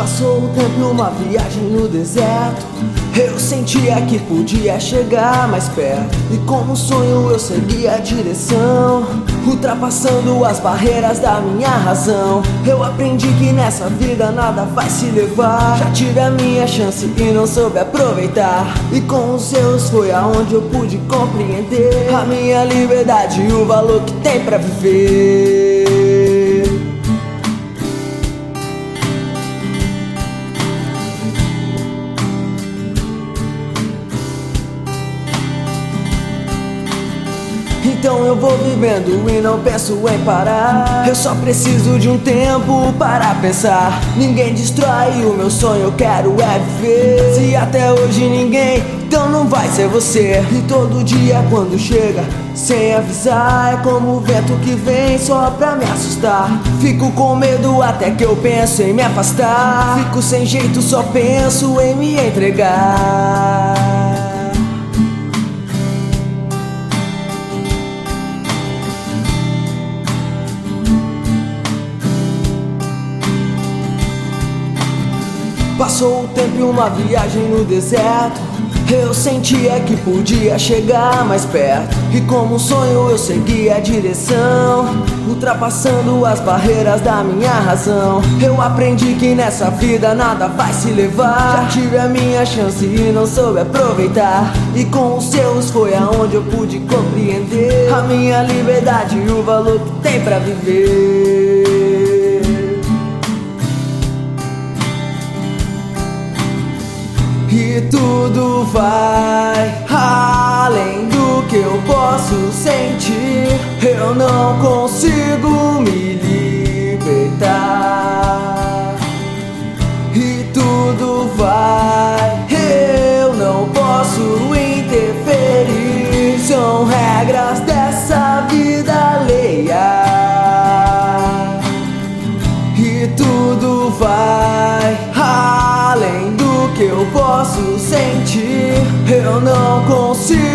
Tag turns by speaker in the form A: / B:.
A: Passou o tempo e uma viagem no deserto. Eu sentia que podia chegar mais perto, e como um sonho eu segui a direção, ultrapassando as barreiras da minha razão. Eu aprendi que nessa vida nada vai se levar. Já tive a minha chance e não soube aproveitar, e com os seus foi aonde eu pude compreender a minha liberdade e o valor que tem pra viver. Então eu vou vivendo e não penso em parar. Eu só preciso de um tempo para pensar. Ninguém destrói o meu sonho, eu quero é viver. Se até hoje ninguém, então não vai ser você. E todo dia quando chega, sem avisar, é como o vento que vem só pra me assustar. Fico com medo até que eu penso em me afastar. Fico sem jeito, só penso em me entregar. Passou o tempo e uma viagem no deserto. Eu sentia que podia chegar mais perto, e como um sonho eu segui a direção, ultrapassando as barreiras da minha razão. Eu aprendi que nessa vida nada vai se levar. Já tive a minha chance e não soube aproveitar, e com os seus foi aonde eu pude compreender a minha liberdade e o valor que tem pra viver. E tudo vai além do que eu posso sentir. Eu não consigo me libertar. E tudo vai, eu não posso interferir. São regras dessa vida alheia. E tudo vai além do que eu posso sentir. Eu não consigo